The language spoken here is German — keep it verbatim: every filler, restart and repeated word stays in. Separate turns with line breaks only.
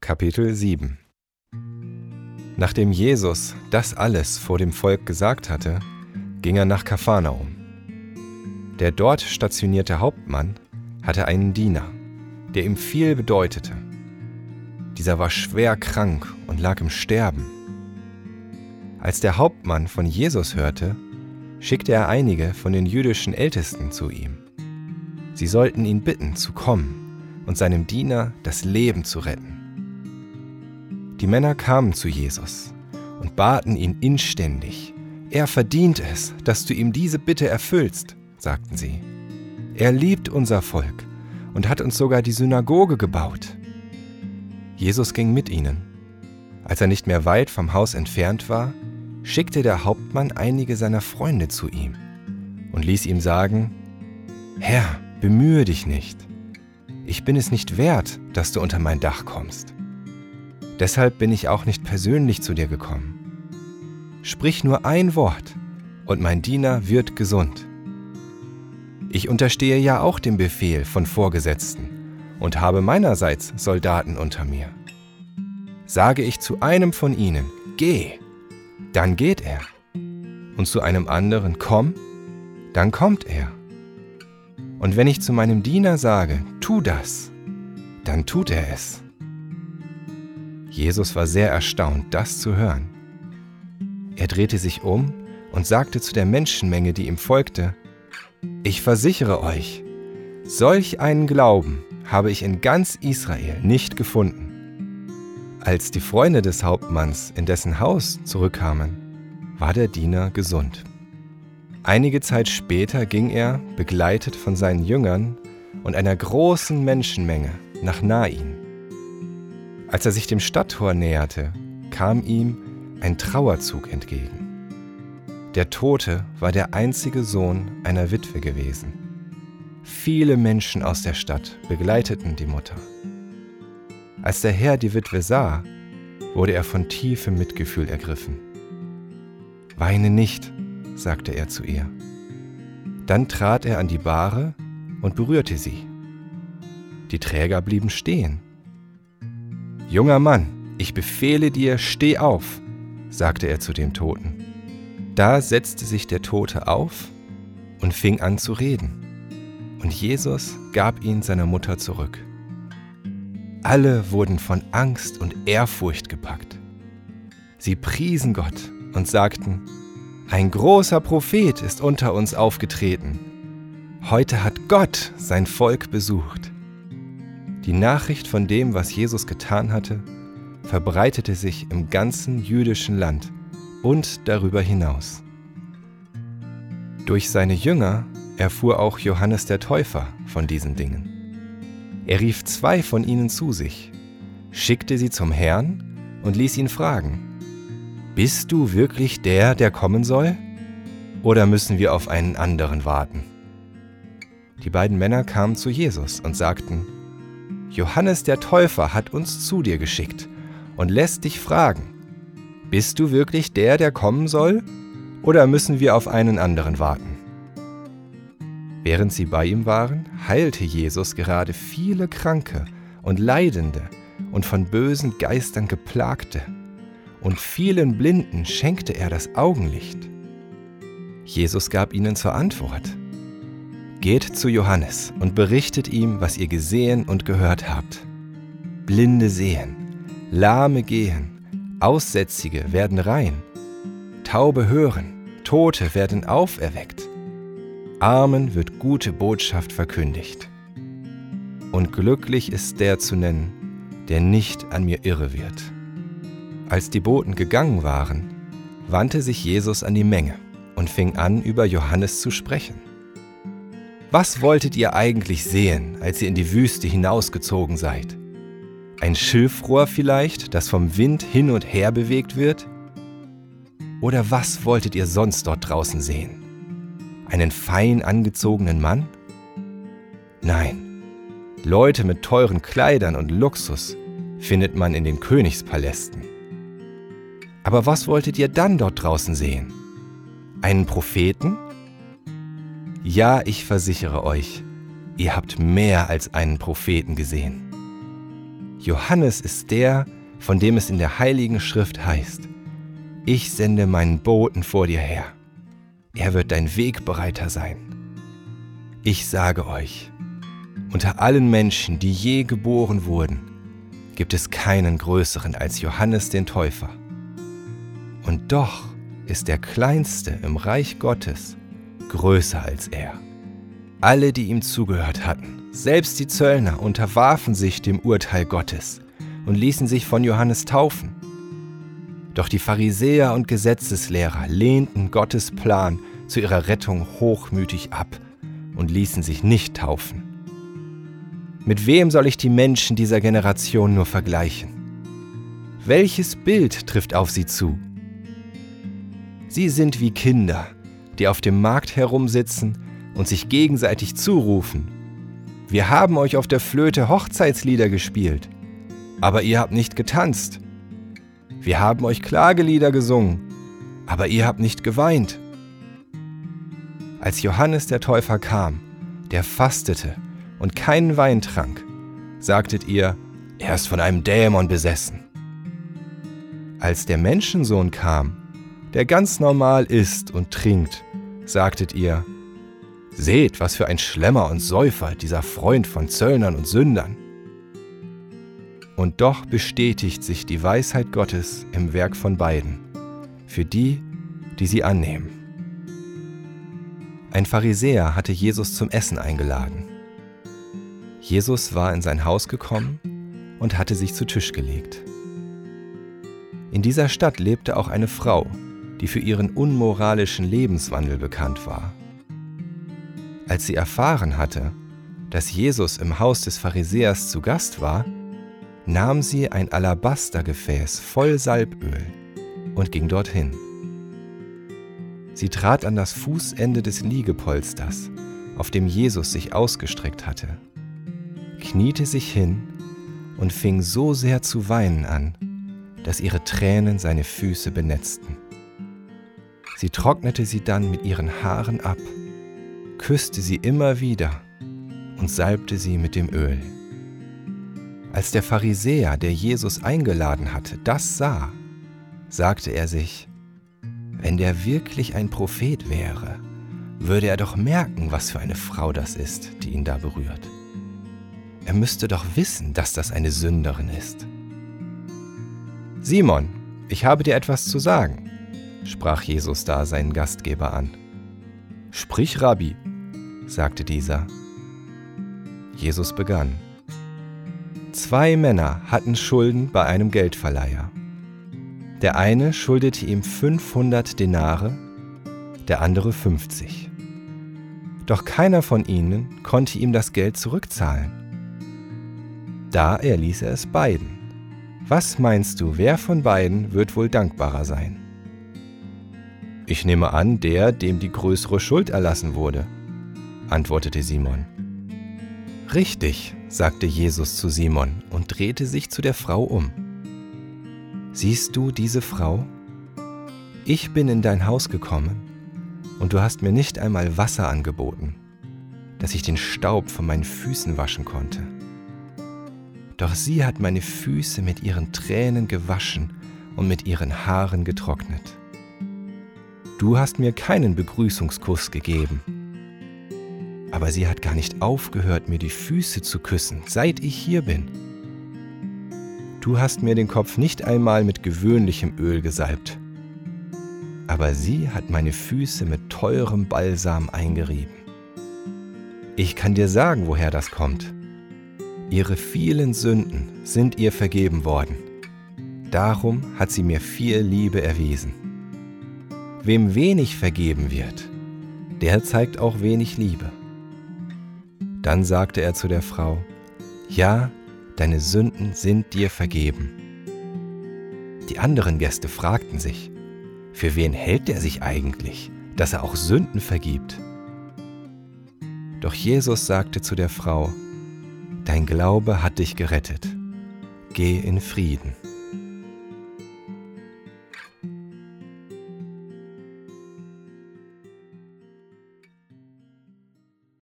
Kapitel sieben. Nachdem Jesus das alles vor dem Volk gesagt hatte, ging er nach Kapharnaum. Der dort stationierte Hauptmann hatte einen Diener, der ihm viel bedeutete. Dieser war schwer krank und lag im Sterben. Als der Hauptmann von Jesus hörte, schickte er einige von den jüdischen Ältesten zu ihm. Sie sollten ihn bitten, zu kommen und seinem Diener das Leben zu retten. Die Männer kamen zu Jesus und baten ihn inständig: Er verdient es, dass du ihm diese Bitte erfüllst, sagten sie. Er liebt unser Volk und hat uns sogar die Synagoge gebaut. Jesus ging mit ihnen. Als er nicht mehr weit vom Haus entfernt war, schickte der Hauptmann einige seiner Freunde zu ihm und ließ ihm sagen: Herr, bemühe dich nicht. Ich bin es nicht wert, dass du unter mein Dach kommst. Deshalb bin ich auch nicht persönlich zu dir gekommen. Sprich nur ein Wort, und mein Diener wird gesund. Ich unterstehe ja auch dem Befehl von Vorgesetzten und habe meinerseits Soldaten unter mir. Sage ich zu einem von ihnen: Geh, dann geht er. Und zu einem anderen: Komm, dann kommt er. Und wenn ich zu meinem Diener sage: Tu das, dann tut er es. Jesus war sehr erstaunt, das zu hören. Er drehte sich um und sagte zu der Menschenmenge, die ihm folgte: Ich versichere euch, solch einen Glauben habe ich in ganz Israel nicht gefunden. Als die Freunde des Hauptmanns in dessen Haus zurückkamen, war der Diener gesund. Einige Zeit später ging er, begleitet von seinen Jüngern und einer großen Menschenmenge, nach Nain. Als er sich dem Stadttor näherte, kam ihm ein Trauerzug entgegen. Der Tote war der einzige Sohn einer Witwe gewesen. Viele Menschen aus der Stadt begleiteten die Mutter. Als der Herr die Witwe sah, wurde er von tiefem Mitgefühl ergriffen. »Weine nicht«, sagte er zu ihr. Dann trat er an die Bahre und berührte sie. Die Träger blieben stehen. »Junger Mann, ich befehle dir, steh auf«, sagte er zu dem Toten. Da setzte sich der Tote auf und fing an zu reden. Und Jesus gab ihn seiner Mutter zurück. Alle wurden von Angst und Ehrfurcht gepackt. Sie priesen Gott und sagten: Ein großer Prophet ist unter uns aufgetreten. Heute hat Gott sein Volk besucht. Die Nachricht von dem, was Jesus getan hatte, verbreitete sich im ganzen jüdischen Land und darüber hinaus. Durch seine Jünger erfuhr auch Johannes der Täufer von diesen Dingen. Er rief zwei von ihnen zu sich, schickte sie zum Herrn und ließ ihn fragen: Bist du wirklich der, der kommen soll? Oder müssen wir auf einen anderen warten? Die beiden Männer kamen zu Jesus und sagten: Johannes der Täufer hat uns zu dir geschickt und lässt dich fragen: Bist du wirklich der, der kommen soll? Oder müssen wir auf einen anderen warten? Während sie bei ihm waren, heilte Jesus gerade viele Kranke und Leidende und von bösen Geistern Geplagte, und vielen Blinden schenkte er das Augenlicht. Jesus gab ihnen zur Antwort: Geht zu Johannes und berichtet ihm, was ihr gesehen und gehört habt. Blinde sehen, Lahme gehen, Aussätzige werden rein, Taube hören, Tote werden auferweckt. Armen wird gute Botschaft verkündigt. Und glücklich ist der zu nennen, der nicht an mir irre wird. Als die Boten gegangen waren, wandte sich Jesus an die Menge und fing an, über Johannes zu sprechen. Was wolltet ihr eigentlich sehen, als ihr in die Wüste hinausgezogen seid? Ein Schilfrohr vielleicht, das vom Wind hin und her bewegt wird? Oder was wolltet ihr sonst dort draußen sehen? Einen fein angezogenen Mann? Nein, Leute mit teuren Kleidern und Luxus findet man in den Königspalästen. Aber was wolltet ihr dann dort draußen sehen? Einen Propheten? Ja, ich versichere euch, ihr habt mehr als einen Propheten gesehen. Johannes ist der, von dem es in der Heiligen Schrift heißt: Ich sende meinen Boten vor dir her. Er wird dein Wegbereiter sein. Ich sage euch, unter allen Menschen, die je geboren wurden, gibt es keinen größeren als Johannes den Täufer. Und doch ist der Kleinste im Reich Gottes größer als er. Alle, die ihm zugehört hatten, selbst die Zöllner, unterwarfen sich dem Urteil Gottes und ließen sich von Johannes taufen. Doch die Pharisäer und Gesetzeslehrer lehnten Gottes Plan zu ihrer Rettung hochmütig ab und ließen sich nicht taufen. Mit wem soll ich die Menschen dieser Generation nur vergleichen? Welches Bild trifft auf sie zu? Sie sind wie Kinder, die auf dem Markt herumsitzen und sich gegenseitig zurufen: Wir haben euch auf der Flöte Hochzeitslieder gespielt, aber ihr habt nicht getanzt. Wir haben euch Klagelieder gesungen, aber ihr habt nicht geweint. Als Johannes der Täufer kam, der fastete und keinen Wein trank, sagtet ihr, er ist von einem Dämon besessen. Als der Menschensohn kam, der ganz normal isst und trinkt, sagtet ihr, seht, was für ein Schlemmer und Säufer, dieser Freund von Zöllnern und Sündern. Und doch bestätigt sich die Weisheit Gottes im Werk von beiden, für die, die sie annehmen. Ein Pharisäer hatte Jesus zum Essen eingeladen. Jesus war in sein Haus gekommen und hatte sich zu Tisch gelegt. In dieser Stadt lebte auch eine Frau, die für ihren unmoralischen Lebenswandel bekannt war. Als sie erfahren hatte, dass Jesus im Haus des Pharisäers zu Gast war, nahm sie ein Alabastergefäß voll Salböl und ging dorthin. Sie trat an das Fußende des Liegepolsters, auf dem Jesus sich ausgestreckt hatte, kniete sich hin und fing so sehr zu weinen an, dass ihre Tränen seine Füße benetzten. Sie trocknete sie dann mit ihren Haaren ab, küsste sie immer wieder und salbte sie mit dem Öl. Als der Pharisäer, der Jesus eingeladen hatte, das sah, sagte er sich, wenn der wirklich ein Prophet wäre, würde er doch merken, was für eine Frau das ist, die ihn da berührt. Er müsste doch wissen, dass das eine Sünderin ist. Simon, ich habe dir etwas zu sagen, sprach Jesus da seinen Gastgeber an. Sprich, Rabbi, sagte dieser. Jesus begann. Zwei Männer hatten Schulden bei einem Geldverleiher. Der eine schuldete ihm fünfhundert Denare, der andere fünfzig. Doch keiner von ihnen konnte ihm das Geld zurückzahlen. Da erließ er es beiden. Was meinst du, wer von beiden wird wohl dankbarer sein? Ich nehme an, der, dem die größere Schuld erlassen wurde, antwortete Simon. Richtig, sagte Jesus zu Simon und drehte sich zu der Frau um. Siehst du diese Frau? Ich bin in dein Haus gekommen und du hast mir nicht einmal Wasser angeboten, dass ich den Staub von meinen Füßen waschen konnte. Doch sie hat meine Füße mit ihren Tränen gewaschen und mit ihren Haaren getrocknet. Du hast mir keinen Begrüßungskuss gegeben, aber sie hat gar nicht aufgehört, mir die Füße zu küssen, seit ich hier bin. Du hast mir den Kopf nicht einmal mit gewöhnlichem Öl gesalbt, aber sie hat meine Füße mit teurem Balsam eingerieben. Ich kann dir sagen, woher das kommt. Ihre vielen Sünden sind ihr vergeben worden. Darum hat sie mir viel Liebe erwiesen. Wem wenig vergeben wird, der zeigt auch wenig Liebe. Dann sagte er zu der Frau, ja, deine Sünden sind dir vergeben. Die anderen Gäste fragten sich, für wen hält er sich eigentlich, dass er auch Sünden vergibt? Doch Jesus sagte zu der Frau, dein Glaube hat dich gerettet. Geh in Frieden.